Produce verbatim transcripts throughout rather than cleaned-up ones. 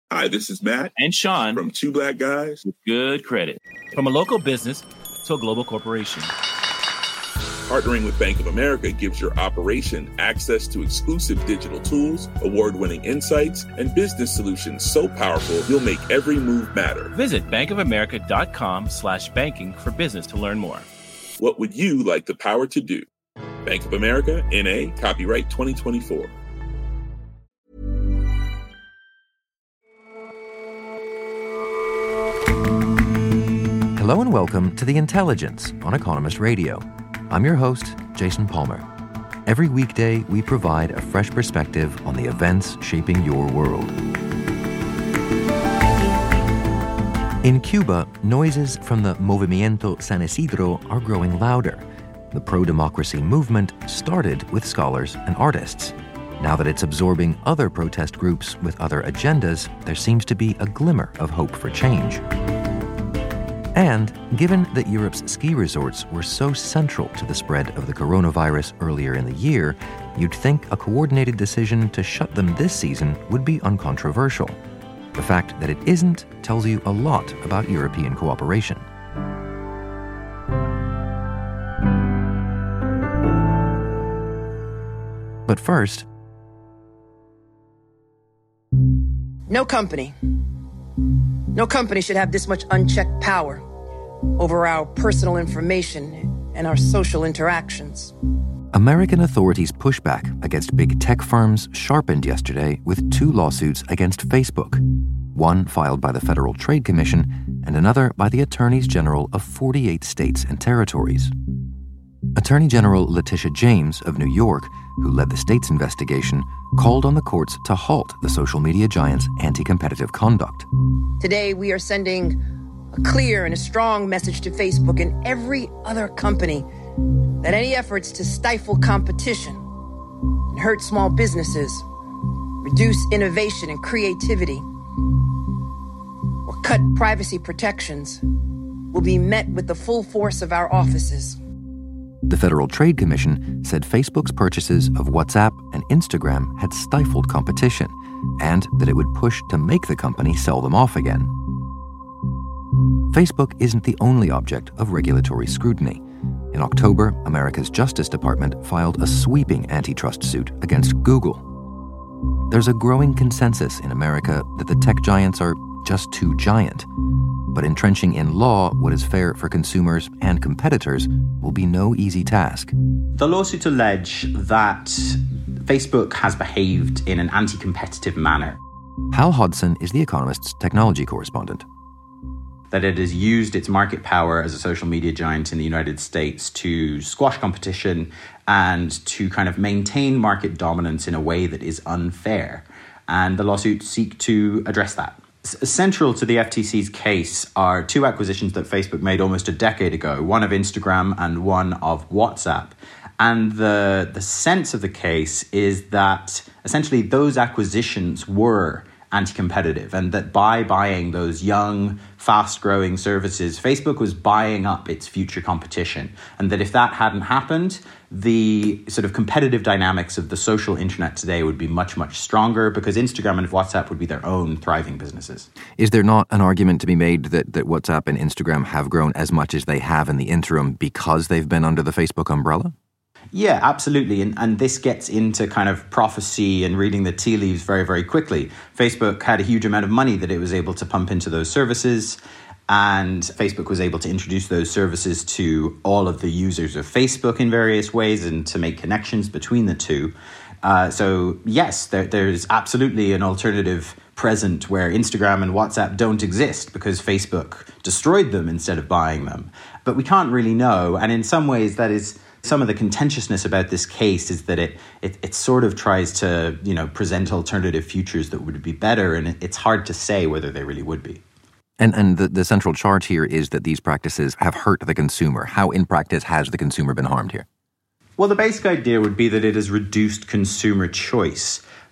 Hi, this is Matt and Sean from Two Black Guys with Good Credit. From a local business to a global corporation, partnering with Bank of America gives your operation access to exclusive digital tools, award-winning insights, and business solutions so powerful you'll make every move matter. Visit bankofamerica.com slash banking for business to learn more. What would you like the power to do? Bank of America, N A, copyright twenty twenty-four. Hello and welcome to The Intelligence on Economist Radio. I'm your host, Jason Palmer. Every weekday, we provide a fresh perspective on the events shaping your world. In Cuba, noises from the Movimiento San Isidro are growing louder. The pro-democracy movement started with scholars and artists. Now that it's absorbing other protest groups with other agendas, there seems to be a glimmer of hope for change. And given that Europe's ski resorts were so central to the spread of the coronavirus earlier in the year, you'd think a coordinated decision to shut them this season would be uncontroversial. The fact that it isn't tells you a lot about European cooperation. But first, no company, no company should have this much unchecked power over our personal information and our social interactions. American authorities' pushback against big tech firms sharpened yesterday with two lawsuits against Facebook, one filed by the Federal Trade Commission and another by the Attorneys General of forty-eight states and territories. Attorney General Letitia James of New York, who led the state's investigation, called on the courts to halt the social media giant's anti-competitive conduct. Today, we are sending a clear and a strong message to Facebook and every other company that any efforts to stifle competition and hurt small businesses, reduce innovation and creativity, or cut privacy protections will be met with the full force of our offices. The Federal Trade Commission said Facebook's purchases of WhatsApp and Instagram had stifled competition and that it would push to make the company sell them off again. Facebook isn't the only object of regulatory scrutiny. In October, America's Justice Department filed a sweeping antitrust suit against Google. There's a growing consensus in America that the tech giants are just too giant. But entrenching in law what is fair for consumers and competitors will be no easy task. The lawsuits allege that Facebook has behaved in an anti-competitive manner. Hal Hodson is The Economist's technology correspondent. That it has used its market power as a social media giant in the United States to squash competition and to kind of maintain market dominance in a way that is unfair. And the lawsuits seek to address that. Central to the F T C's case are two acquisitions that Facebook made almost a decade ago, one of Instagram and one of WhatsApp. And the, the sense of the case is that essentially those acquisitions were anti-competitive and that by buying those young, fast-growing services, Facebook was buying up its future competition. And that if that hadn't happened, the sort of competitive dynamics of the social internet today would be much, much stronger because Instagram and WhatsApp would be their own thriving businesses. Is there not an argument to be made that, that WhatsApp and Instagram have grown as much as they have in the interim because they've been under the Facebook umbrella? Yeah, absolutely. And, and this gets into kind of prophecy and reading the tea leaves very, very quickly. Facebook had a huge amount of money that it was able to pump into those services. And Facebook was able to introduce those services to all of the users of Facebook in various ways and to make connections between the two. Uh, so, yes, there, there's absolutely an alternative present where Instagram and WhatsApp don't exist because Facebook destroyed them instead of buying them. But we can't really know. And in some ways, that is some of the contentiousness about this case is that it, it it sort of tries to, you know, present alternative futures that would be better. And it, it's hard to say whether they really would be. And and the, the central charge here is that these practices have hurt the consumer. How, in practice, has the consumer been harmed here? Well, the basic idea would be that it has reduced consumer choice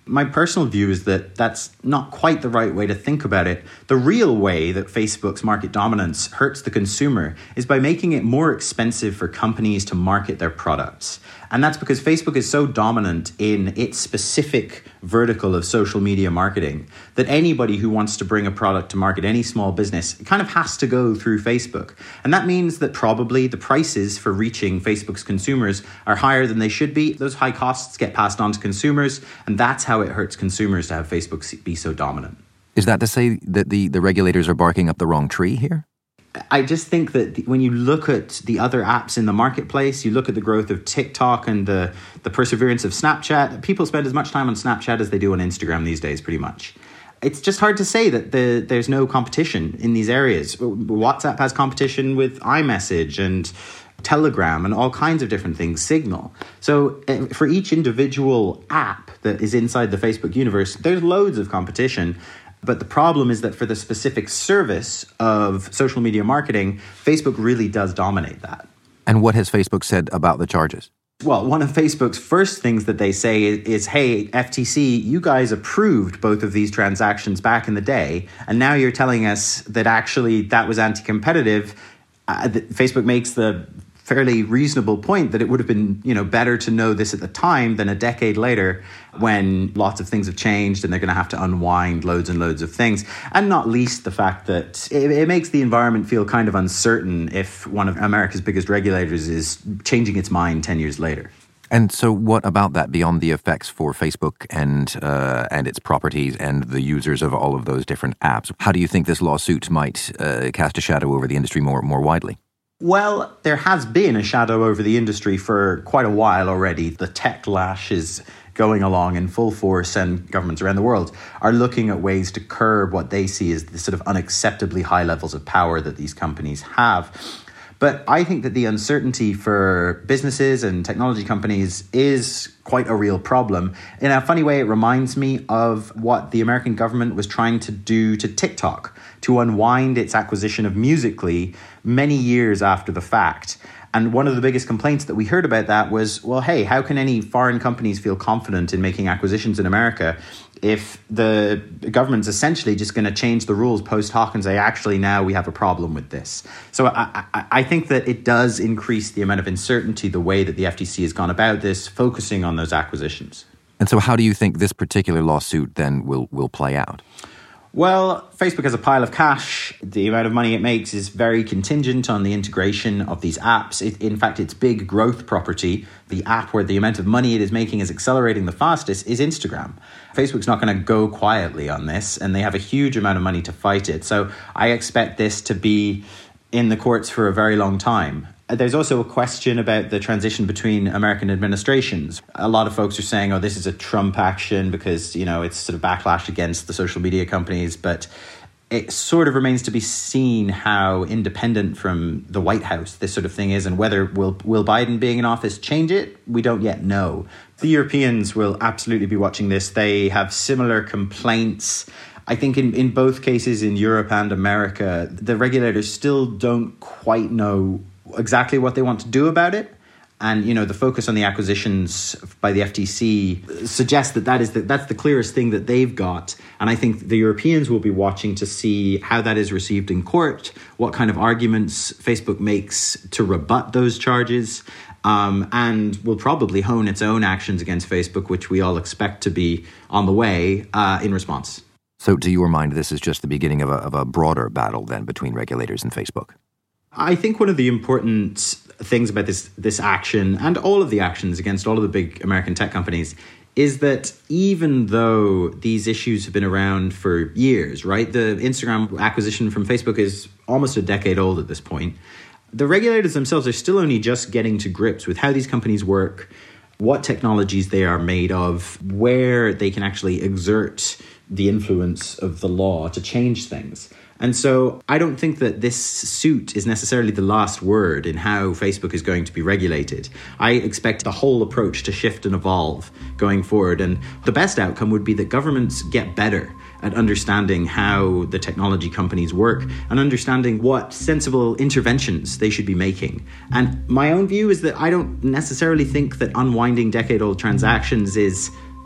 My personal view is that that's not quite the right way to think about it. The real way that Facebook's market dominance hurts the consumer is by making it more expensive for companies to market their products. And that's because Facebook is so dominant in its specific vertical of social media marketing that anybody who wants to bring a product to market, any small business, kind of has to go through Facebook. And that means that probably the prices for reaching Facebook's consumers are higher than they should be. Those high costs get passed on to consumers, and that's how it hurts consumers to have Facebook be so dominant. Is that to say that the, the regulators are barking up the wrong tree here? I just think that when you look at the other apps in the marketplace, you look at the growth of TikTok and the, the perseverance of Snapchat, people spend as much time on Snapchat as they do on Instagram these days, pretty much. It's just hard to say that the, there's no competition in these areas. WhatsApp has competition with iMessage and Telegram and all kinds of different things, Signal. So uh, for each individual app that is inside the Facebook universe, there's loads of competition. But the problem is that for the specific service of social media marketing, Facebook really does dominate that. And what has Facebook said about the charges? Well, one of Facebook's first things that they say is, is, hey, F T C, you guys approved both of these transactions back in the day, and now you're telling us that actually that was anti-competitive. Uh, Facebook makes the fairly reasonable point that it would have been, you know, better to know this at the time than a decade later when lots of things have changed and they're going to have to unwind loads and loads of things. And not least the fact that it, it makes the environment feel kind of uncertain if one of America's biggest regulators is changing its mind ten years later. And so what about that beyond the effects for Facebook and uh, and its properties and the users of all of those different apps? How do you think this lawsuit might uh, cast a shadow over the industry more more widely? Well, there has been a shadow over the industry for quite a while already. The tech lash is going along in full force, and governments around the world are looking at ways to curb what they see as the sort of unacceptably high levels of power that these companies have. But I think that the uncertainty for businesses and technology companies is quite a real problem. In a funny way, it reminds me of what the American government was trying to do to TikTok, to unwind its acquisition of Musical.ly many years after the fact. And one of the biggest complaints that we heard about that was, well, hey, how can any foreign companies feel confident in making acquisitions in America if the government's essentially just going to change the rules post hoc and say, actually, now we have a problem with this? So I, I, I think that it does increase the amount of uncertainty, the way that the F T C has gone about this, focusing on those acquisitions. And so how do you think this particular lawsuit then will, will play out? Well, Facebook has a pile of cash. The amount of money it makes is very contingent on the integration of these apps. It, in fact, its big growth property, the app where the amount of money it is making is accelerating the fastest, is Instagram. Facebook's not going to go quietly on this, and they have a huge amount of money to fight it. So I expect this to be in the courts for a very long time. There's also a question about the transition between American administrations. A lot of folks are saying, oh, this is a Trump action because, you know, it's sort of backlash against the social media companies. But it sort of remains to be seen how independent from the White House this sort of thing is, and whether will, will Biden being in office change it? We don't yet know. The Europeans will absolutely be watching this. They have similar complaints. I think in, in both cases, in Europe and America, the regulators still don't quite know exactly what they want to do about it. And, you know, the focus on the acquisitions by the F T C suggests that, that is the, that's the clearest thing that they've got. And I think the Europeans will be watching to see how that is received in court, what kind of arguments Facebook makes to rebut those charges, um, and will probably hone its own actions against Facebook, which we all expect to be on the way uh, in response. So to your mind, this is just the beginning of a, of a broader battle then between regulators and Facebook? I think one of the important things about this this action and all of the actions against all of the big American tech companies is that even though these issues have been around for years, right? The Instagram acquisition from Facebook is almost a decade old at this point. The regulators themselves are still only just getting to grips with how these companies work, what technologies they are made of, where they can actually exert the influence of the law to change things. And so I don't think that this suit is necessarily the last word in how Facebook is going to be regulated. I expect the whole approach to shift and evolve going forward. And the best outcome would be that governments get better at understanding how the technology companies work and understanding what sensible interventions they should be making. And my own view is that I don't necessarily think that unwinding decade-old transactions is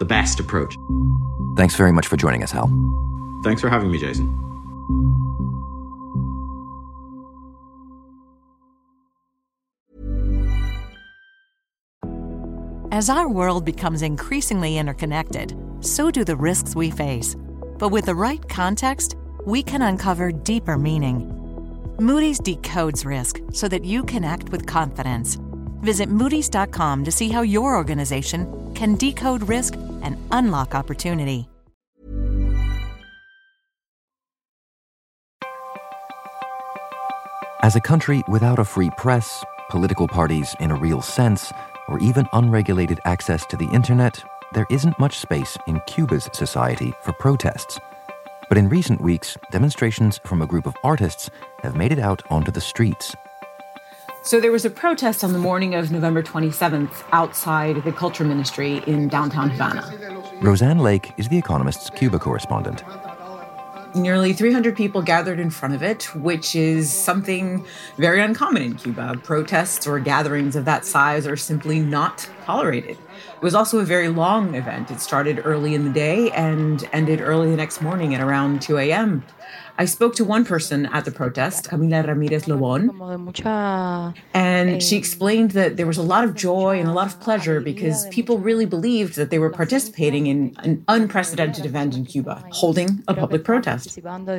the best approach. Thanks very much for joining us, Hal. Thanks for having me, Jason. As our world becomes increasingly interconnected, so do the risks we face. But with the right context, we can uncover deeper meaning. Moody's decodes risk so that you can act with confidence. Visit Moody's dot com to see how your organization can decode risk and unlock opportunity. As a country without a free press, political parties in a real sense, or even unregulated access to the internet, there isn't much space in Cuba's society for protests. But in recent weeks, demonstrations from a group of artists have made it out onto the streets. So there was a protest on the morning of November twenty-seventh outside the Culture Ministry in downtown Havana. Roseanne Lake is The Economist's Cuba correspondent. Nearly three hundred people gathered in front of it, which is something very uncommon in Cuba. Protests or gatherings of that size are simply not tolerated. It was also a very long event. It started early in the day and ended early the next morning at around two a.m. I spoke to one person at the protest, Camila Ramirez Lobon, and she explained that there was a lot of joy and a lot of pleasure because people really believed that they were participating in an unprecedented event in Cuba, holding a public protest.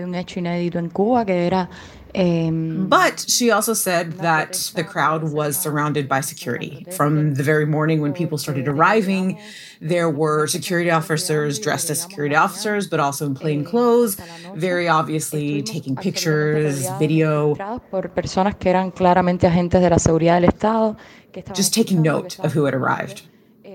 But she also said that the crowd was surrounded by security. From the very morning when people started arriving, there were security officers dressed as security officers, but also in plain clothes, very obviously taking pictures, video, just taking note of who had arrived.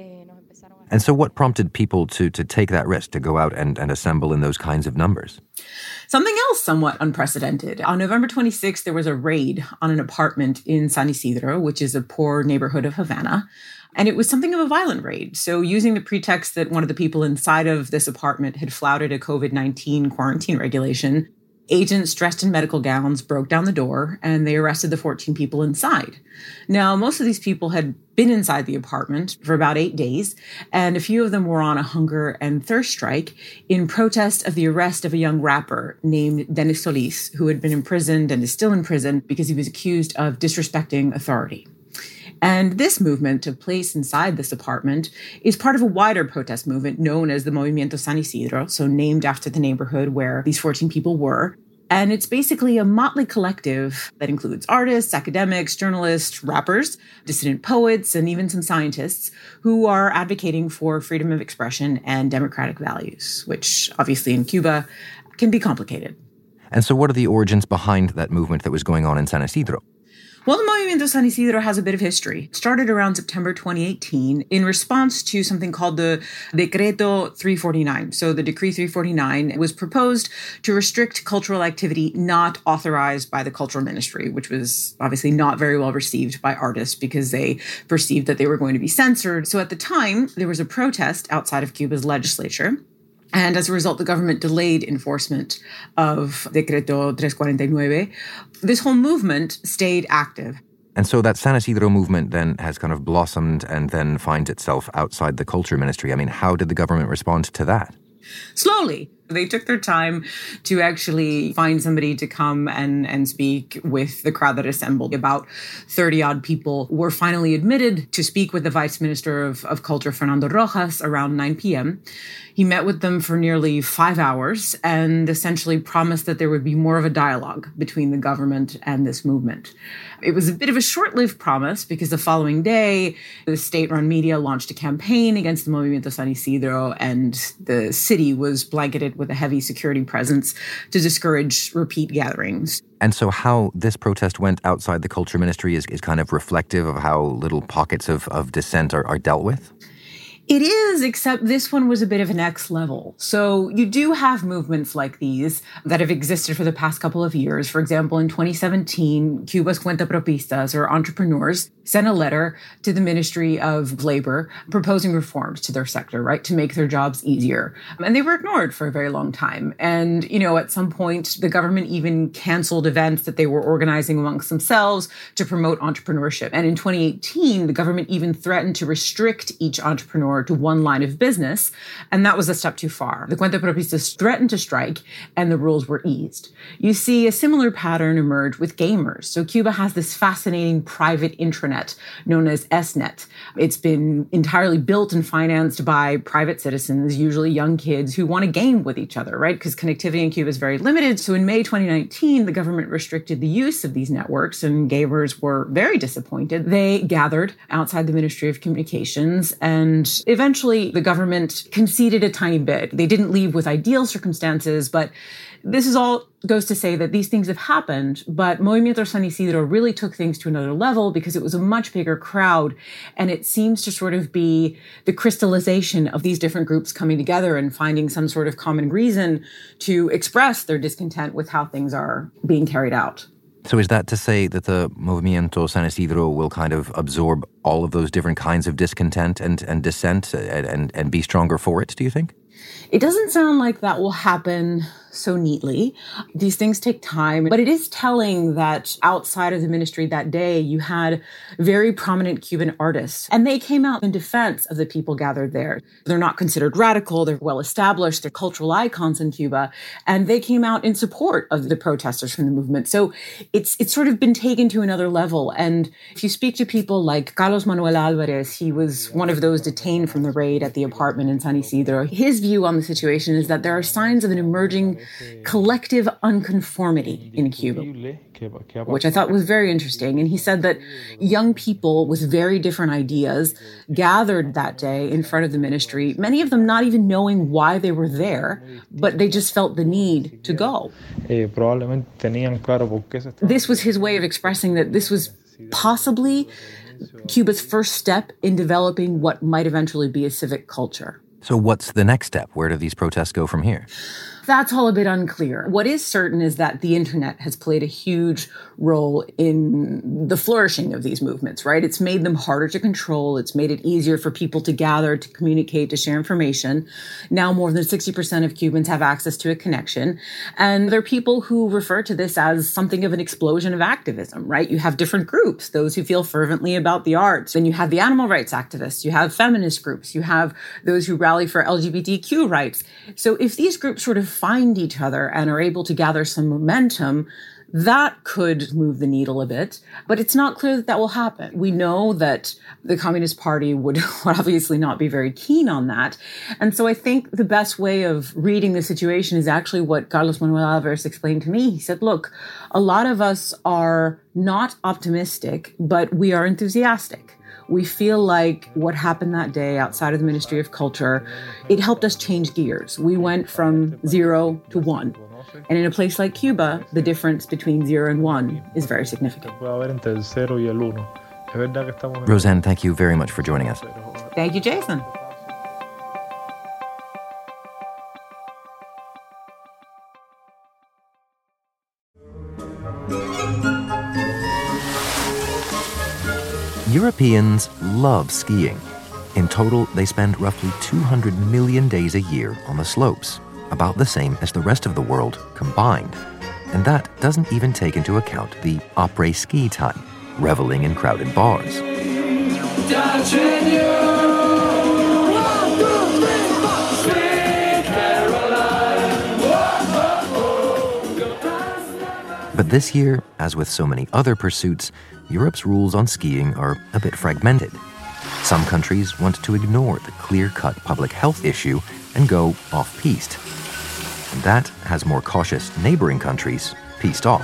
And so what prompted people to, to take that risk, to go out and, and assemble in those kinds of numbers? Something else somewhat unprecedented. On November twenty-sixth, there was a raid on an apartment in San Isidro, which is a poor neighborhood of Havana. And it was something of a violent raid. So using the pretext that one of the people inside of this apartment had flouted a covid nineteen quarantine regulation, agents dressed in medical gowns broke down the door and they arrested the fourteen people inside. Now, most of these people had been inside the apartment for about eight days, and a few of them were on a hunger and thirst strike in protest of the arrest of a young rapper named Dennis Solis, who had been imprisoned and is still in prison because he was accused of disrespecting authority. And this movement took place inside this apartment is part of a wider protest movement known as the Movimiento San Isidro, so named after the neighborhood where these fourteen people were. And it's basically a motley collective that includes artists, academics, journalists, rappers, dissident poets, and even some scientists who are advocating for freedom of expression and democratic values, which obviously in Cuba can be complicated. And so what are the origins behind that movement that was going on in San Isidro? Well, the Movimiento San Isidro has a bit of history. It started around September twenty eighteen in response to something called the Decreto three forty-nine. So the Decree three forty-nine was proposed to restrict cultural activity not authorized by the Cultural Ministry, which was obviously not very well received by artists because they perceived that they were going to be censored. So at the time, there was a protest outside of Cuba's legislature. And as a result, the government delayed enforcement of Decreto tres cuarenta y nueve. This whole movement stayed active. And so that San Isidro movement then has kind of blossomed and then finds itself outside the Culture Ministry. I mean, how did the government respond to that? Slowly. They took their time to actually find somebody to come and, and speak with the crowd that assembled. About thirty-odd people were finally admitted to speak with the Vice Minister of, of Culture, Fernando Rojas, around nine p.m. He met with them for nearly five hours and essentially promised that there would be more of a dialogue between the government and this movement. It was a bit of a short-lived promise because the following day, the state-run media launched a campaign against the Movimiento San Isidro, and the city was blanketed with a heavy security presence to discourage repeat gatherings. And so how this protest went outside the Culture Ministry is, is kind of reflective of how little pockets of, of dissent are, are dealt with? It is, except this one was a bit of an X level. So you do have movements like these that have existed for the past couple of years. For example, in twenty seventeen, Cuba's Cuentapropistas, or entrepreneurs, sent a letter to the Ministry of Labor proposing reforms to their sector, right, to make their jobs easier. And they were ignored for a very long time. And, you know, at some point, the government even canceled events that they were organizing amongst themselves to promote entrepreneurship. And in twenty eighteen, the government even threatened to restrict each entrepreneur to one line of business. And that was a step too far. The Cuentapropistas threatened to strike, and the rules were eased. You see a similar pattern emerge with gamers. So Cuba has this fascinating private intranet known as ESNet. It's been entirely built and financed by private citizens, usually young kids who want to game with each other, right? Because connectivity in Cuba is very limited. So in May twenty nineteen, the government restricted the use of these networks, and gamers were very disappointed. They gathered outside the Ministry of Communications, and eventually the government conceded a tiny bit. They didn't leave with ideal circumstances, but this is all goes to say that these things have happened, but Movimiento San Isidro really took things to another level because it was a much bigger crowd, and it seems to sort of be the crystallization of these different groups coming together and finding some sort of common reason to express their discontent with how things are being carried out. So is that to say that the Movimiento San Isidro will kind of absorb all of those different kinds of discontent and, and dissent and, and, and be stronger for it, do you think? It doesn't sound like that will happen so neatly. These things take time, but it is telling that outside of the ministry that day, you had very prominent Cuban artists, and they came out in defense of the people gathered there. They're not considered radical. They're well established. They're cultural icons in Cuba, and they came out in support of the protesters from the movement. So it's it's sort of been taken to another level. And if you speak to people like Carlos Manuel Alvarez, he was one of those detained from the raid at the apartment in San Isidro. His view on the situation is that there are signs of an emerging collective unconformity in Cuba, which I thought was very interesting. And he said that young people with very different ideas gathered that day in front of the ministry, many of them not even knowing why they were there, but they just felt the need to go. This was his way of expressing that this was possibly Cuba's first step in developing what might eventually be a civic culture. So what's the next step? Where do these protests go from here? That's all a bit unclear. What is certain is that the internet has played a huge role in the flourishing of these movements, right? It's made them harder to control. It's made it easier for people to gather, to communicate, to share information. Now more than sixty percent of Cubans have access to a connection. And there are people who refer to this as something of an explosion of activism, right? You have different groups, those who feel fervently about the arts. Then you have the animal rights activists. You have feminist groups. You have those who rally for L G B T Q rights. So if these groups sort of find each other and are able to gather some momentum, that could move the needle a bit, but it's not clear that that will happen. We know that the Communist Party would obviously not be very keen on that. And so I think the best way of reading the situation is actually what Carlos Manuel Alvarez explained to me. He said, look, a lot of us are not optimistic, but we are enthusiastic. We feel like what happened that day outside of the Ministry of Culture, it helped us change gears. We went from zero to one. And in a place like Cuba, the difference between zero and one is very significant. Roseanne, thank you very much for joining us. Thank you, Jason. Europeans love skiing. In total, they spend roughly two hundred million days a year on the slopes, about the same as the rest of the world combined. And that doesn't even take into account the après-ski time, reveling in crowded bars. But this year, as with so many other pursuits, Europe's rules on skiing are a bit fragmented. Some countries want to ignore the clear-cut public health issue and go off-piste. And that has more cautious neighboring countries pissed off.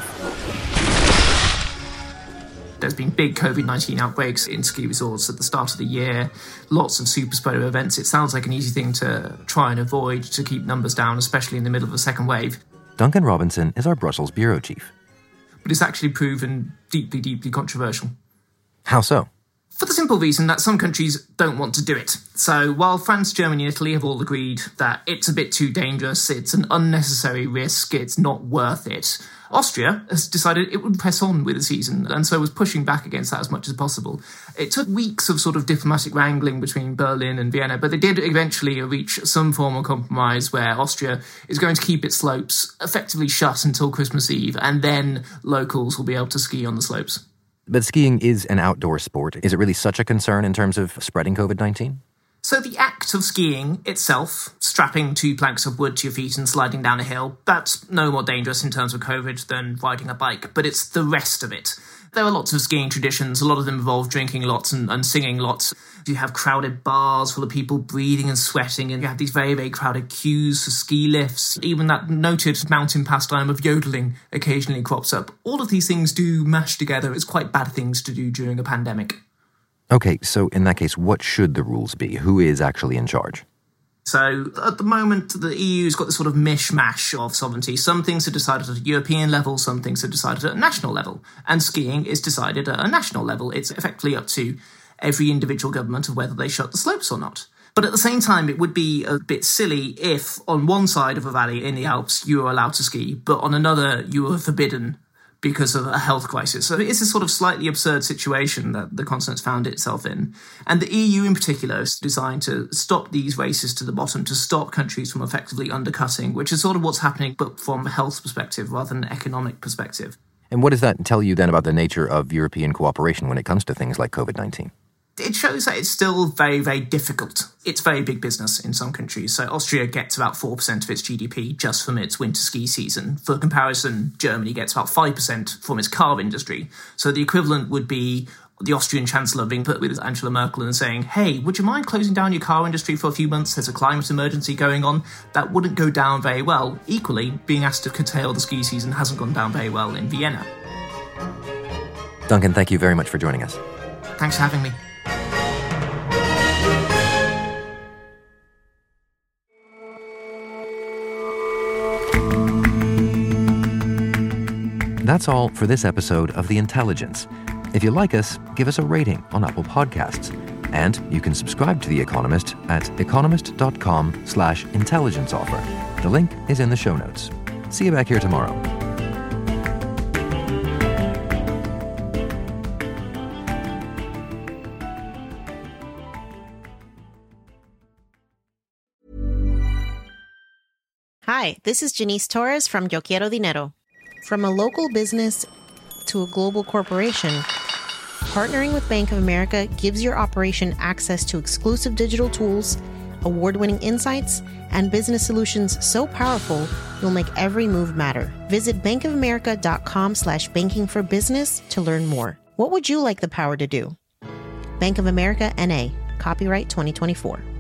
There's been big covid nineteen outbreaks in ski resorts at the start of the year, lots of super spreader events. It sounds like an easy thing to try and avoid to keep numbers down, especially in the middle of a second wave. Duncan Robinson is our Brussels bureau chief. But it's actually proven deeply, deeply controversial. How so? For the simple reason that some countries don't want to do it. So while France, Germany and Italy have all agreed that it's a bit too dangerous, it's an unnecessary risk, it's not worth it, Austria has decided it would press on with the season, and so was pushing back against that as much as possible. It took weeks of sort of diplomatic wrangling between Berlin and Vienna, but they did eventually reach some form of compromise where Austria is going to keep its slopes effectively shut until Christmas Eve, and then locals will be able to ski on the slopes. But skiing is an outdoor sport. Is it really such a concern in terms of spreading covid nineteen? So the act of skiing itself, strapping two planks of wood to your feet and sliding down a hill, that's no more dangerous in terms of COVID than riding a bike, but it's the rest of it. There are lots of skiing traditions, a lot of them involve drinking lots and, and singing lots. You have crowded bars full of people breathing and sweating, and you have these very, very crowded queues for ski lifts. Even that noted mountain pastime of yodeling occasionally crops up. All of these things do mash together as quite bad things to do during a pandemic. Okay, so in that case, what should the rules be? Who is actually in charge? So at the moment, the E U's got this sort of mishmash of sovereignty. Some things are decided at a European level, some things are decided at a national level. And skiing is decided at a national level. It's effectively up to every individual government of whether they shut the slopes or not. But at the same time, it would be a bit silly if on one side of a valley in the Alps you were allowed to ski, but on another you were forbidden because of a health crisis. So it's a sort of slightly absurd situation that the continent's found itself in. And the E U in particular is designed to stop these races to the bottom, to stop countries from effectively undercutting, which is sort of what's happening, but from a health perspective rather than an economic perspective. And what does that tell you then about the nature of European cooperation when it comes to things like covid nineteen? It shows that it's still very, very difficult. It's very big business in some countries. So Austria gets about four percent of its G D P just from its winter ski season. For comparison, Germany gets about five percent from its car industry. So the equivalent would be the Austrian Chancellor being put with Angela Merkel and saying, hey, would you mind closing down your car industry for a few months? There's a climate emergency going on. That wouldn't go down very well. Equally, being asked to curtail the ski season hasn't gone down very well in Vienna. Duncan, thank you very much for joining us. Thanks for having me. That's all for this episode of The Intelligence. If you like us, give us a rating on Apple Podcasts. And you can subscribe to The Economist at economist.com slash intelligence offer. The link is in the show notes. See you back here tomorrow. Hi, this is Janice Torres from Yo Quiero Dinero. From a local business to a global corporation, partnering with Bank of America gives your operation access to exclusive digital tools, award-winning insights, and business solutions so powerful you'll make every move matter. Visit bankofamerica.com slash banking for business to learn more. What would you like the power to do? Bank of America, N A. Copyright twenty twenty-four.